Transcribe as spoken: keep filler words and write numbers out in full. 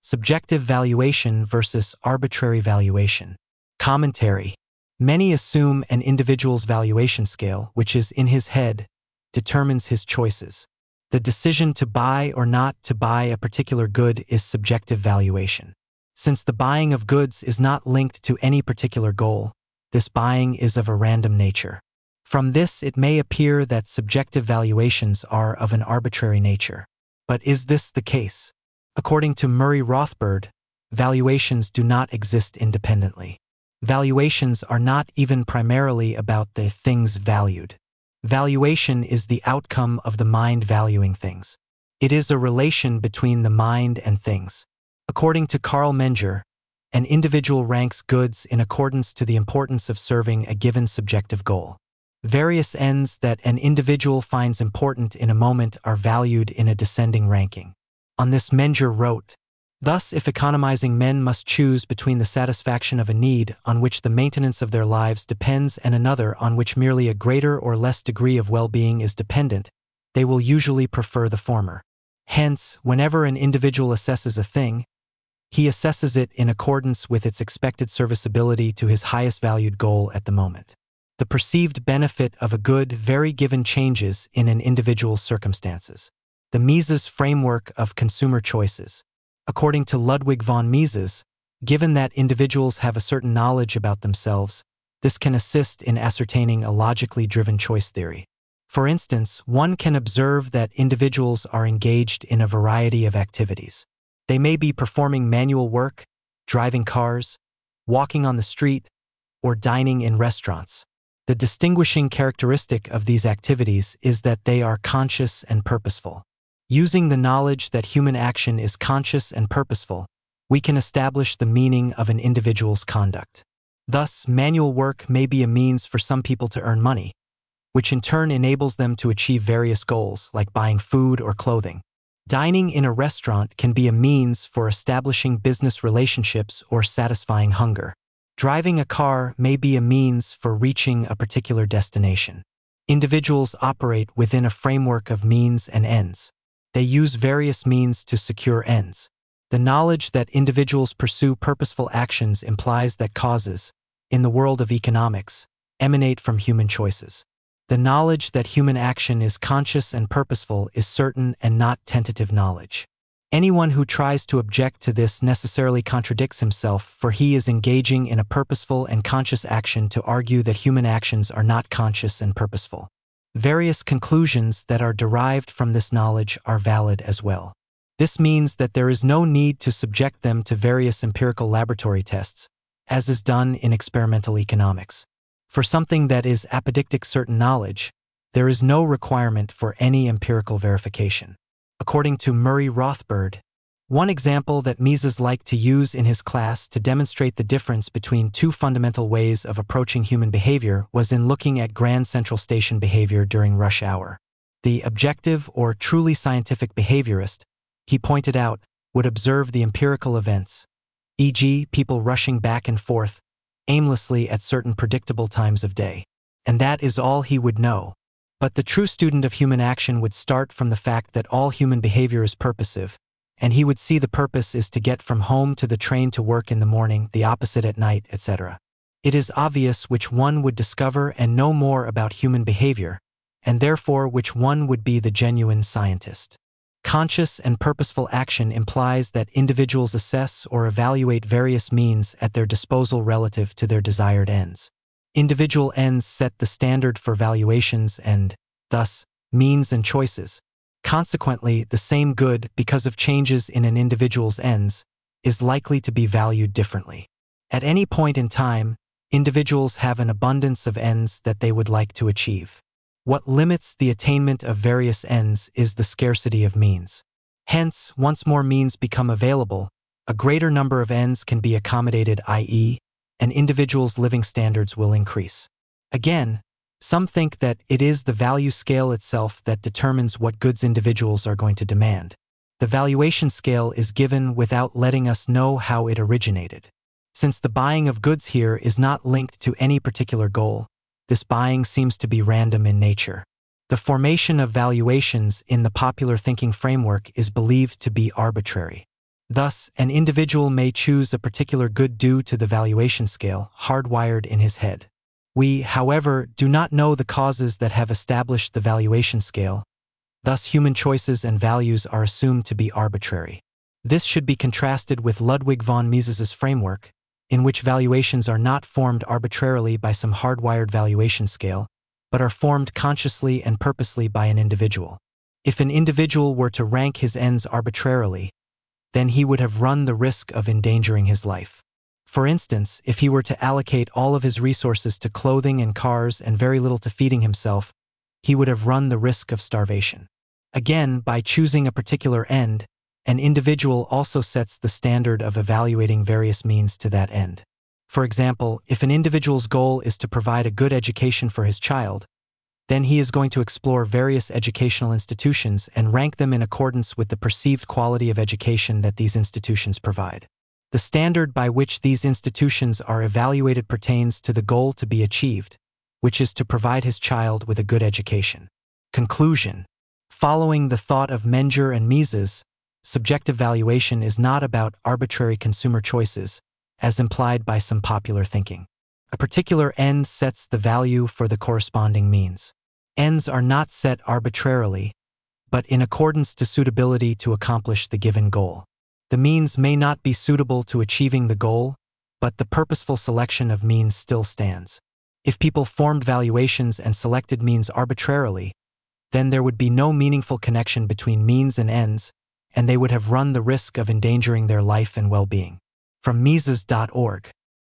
Subjective valuation versus arbitrary valuation. Commentary. Many assume an individual's valuation scale, which is in his head, determines his choices. The decision to buy or not to buy a particular good is subjective valuation. Since the buying of goods is not linked to any particular goal, this buying is of a random nature. From this, it may appear that subjective valuations are of an arbitrary nature. But is this the case? According to Murray Rothbard, valuations do not exist independently. Valuations are not even primarily about the things valued. Valuation is the outcome of the mind valuing things. It is a relation between the mind and things. According to Carl Menger, an individual ranks goods in accordance to the importance of serving a given subjective goal. Various ends that an individual finds important in a moment are valued in a descending ranking. On this, Menger wrote, "Thus, if economizing men must choose between the satisfaction of a need on which the maintenance of their lives depends and another on which merely a greater or less degree of well-being is dependent, they will usually prefer the former. Hence, whenever an individual assesses a thing, he assesses it in accordance with its expected serviceability to his highest valued goal at the moment. The perceived benefit of a good very given changes in an individual's circumstances. The Mises framework of consumer choices. According to Ludwig von Mises, given that individuals have a certain knowledge about themselves, this can assist in ascertaining a logically driven choice theory. For instance, one can observe that individuals are engaged in a variety of activities. They may be performing manual work, driving cars, walking on the street, or dining in restaurants. The distinguishing characteristic of these activities is that they are conscious and purposeful. Using the knowledge that human action is conscious and purposeful, we can establish the meaning of an individual's conduct. Thus, manual work may be a means for some people to earn money, which in turn enables them to achieve various goals, like buying food or clothing. Dining in a restaurant can be a means for establishing business relationships or satisfying hunger. Driving a car may be a means for reaching a particular destination. Individuals operate within a framework of means and ends. They use various means to secure ends. The knowledge that individuals pursue purposeful actions implies that causes, in the world of economics, emanate from human choices. The knowledge that human action is conscious and purposeful is certain and not tentative knowledge. Anyone who tries to object to this necessarily contradicts himself, for he is engaging in a purposeful and conscious action to argue that human actions are not conscious and purposeful. Various conclusions that are derived from this knowledge are valid as well. This means that there is no need to subject them to various empirical laboratory tests, as is done in experimental economics. For something that is apodictic certain knowledge, there is no requirement for any empirical verification. According to Murray Rothbard, one example that Mises liked to use in his class to demonstrate the difference between two fundamental ways of approaching human behavior was in looking at Grand Central Station behavior during rush hour. The objective or truly scientific behaviorist, he pointed out, would observe the empirical events, for example people rushing back and forth aimlessly at certain predictable times of day. And that is all he would know. But the true student of human action would start from the fact that all human behavior is purposive, and he would see the purpose is to get from home to the train to work in the morning, the opposite at night, et cetera. It is obvious which one would discover and know more about human behavior, and therefore which one would be the genuine scientist. Conscious and purposeful action implies that individuals assess or evaluate various means at their disposal relative to their desired ends. Individual ends set the standard for valuations and, thus, means and choices. Consequently, the same good, because of changes in an individual's ends, is likely to be valued differently. At any point in time, individuals have an abundance of ends that they would like to achieve. What limits the attainment of various ends is the scarcity of means. Hence, once more means become available, a greater number of ends can be accommodated, that is, an individual's living standards will increase. Again, some think that it is the value scale itself that determines what goods individuals are going to demand. The valuation scale is given without letting us know how it originated. Since the buying of goods here is not linked to any particular goal, this buying seems to be random in nature. The formation of valuations in the popular thinking framework is believed to be arbitrary. Thus, an individual may choose a particular good due to the valuation scale hardwired in his head. We, however, do not know the causes that have established the valuation scale. Thus, human choices and values are assumed to be arbitrary. This should be contrasted with Ludwig von Mises's framework, in which valuations are not formed arbitrarily by some hardwired valuation scale, but are formed consciously and purposely by an individual. If an individual were to rank his ends arbitrarily, then he would have run the risk of endangering his life. For instance, if he were to allocate all of his resources to clothing and cars and very little to feeding himself, he would have run the risk of starvation. Again, by choosing a particular end, an individual also sets the standard of evaluating various means to that end. For example, if an individual's goal is to provide a good education for his child, then he is going to explore various educational institutions and rank them in accordance with the perceived quality of education that these institutions provide. The standard by which these institutions are evaluated pertains to the goal to be achieved, which is to provide his child with a good education. Conclusion. Following the thought of Menger and Mises, subjective valuation is not about arbitrary consumer choices, as implied by some popular thinking. A particular end sets the value for the corresponding means. Ends are not set arbitrarily, but in accordance to suitability to accomplish the given goal. The means may not be suitable to achieving the goal, but the purposeful selection of means still stands. If people formed valuations and selected means arbitrarily, then there would be no meaningful connection between means and ends, and they would have run the risk of endangering their life and well-being. From Mises dot org